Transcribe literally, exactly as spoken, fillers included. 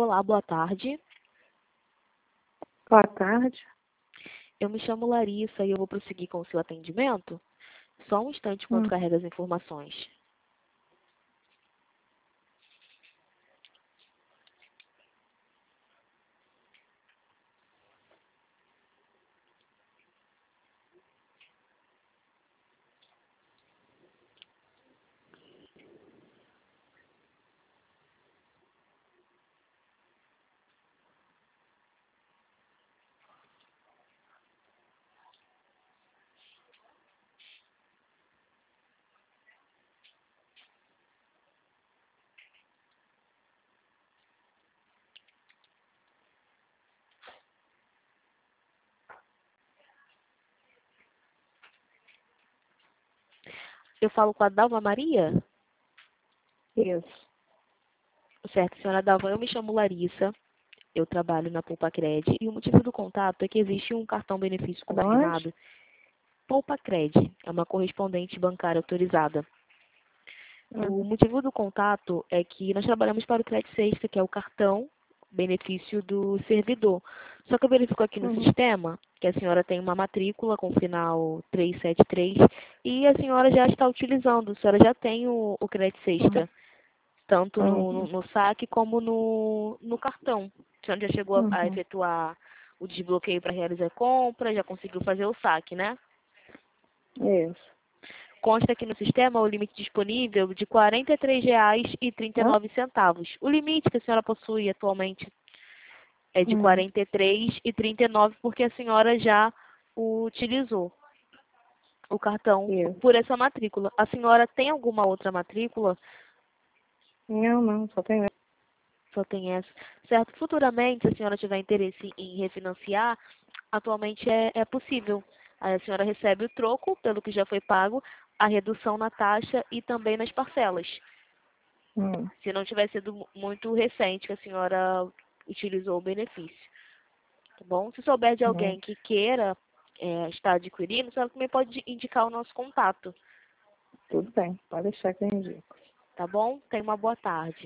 Olá, boa tarde. Boa tarde. Eu me chamo Larissa e eu vou prosseguir com o seu atendimento. Só um instante enquanto Hum. carrega as informações. Eu falo com a Dalva Maria? Isso. Certo, senhora Dalva, eu me chamo Larissa. Eu trabalho na Poupa Cred e o motivo do contato é que existe um cartão benefício Da onde? consignado. Poupa Cred é uma correspondente bancária autorizada. O Hum. motivo do contato é que nós trabalhamos para o Cred Sexta, que é o cartão benefício do servidor. Só que eu verifico aqui no Uhum. sistema que a senhora tem uma matrícula com final trezentos e setenta e três e a senhora já está utilizando, a senhora já tem o, o Cred Sexta, tanto no, no, Uhum. no saque como no, no cartão. A senhora já chegou a, a Uhum. efetuar o desbloqueio para realizar compra, já conseguiu fazer o saque, né? Isso. Consta aqui no sistema o limite disponível de quarenta e três reais e trinta e nove centavos. O limite que a senhora possui atualmente é de Hum. quarenta e três reais e trinta e nove centavos porque a senhora já utilizou o cartão Isso. por essa matrícula. A senhora tem alguma outra matrícula? Não, não, só tem. Só tem essa. Certo? Futuramente, se a senhora tiver interesse em refinanciar, atualmente é, é possível. Aí a senhora recebe o troco pelo que já foi pago, a redução na taxa e também nas parcelas. Hum. Se não tiver sido mu- muito recente que a senhora utilizou o benefício. Tá bom? Se souber de Hum. alguém que queira é, estar adquirindo, a senhora também pode indicar o nosso contato. Tudo bem, pode deixar que eu indico. Tá bom? Tenha uma boa tarde.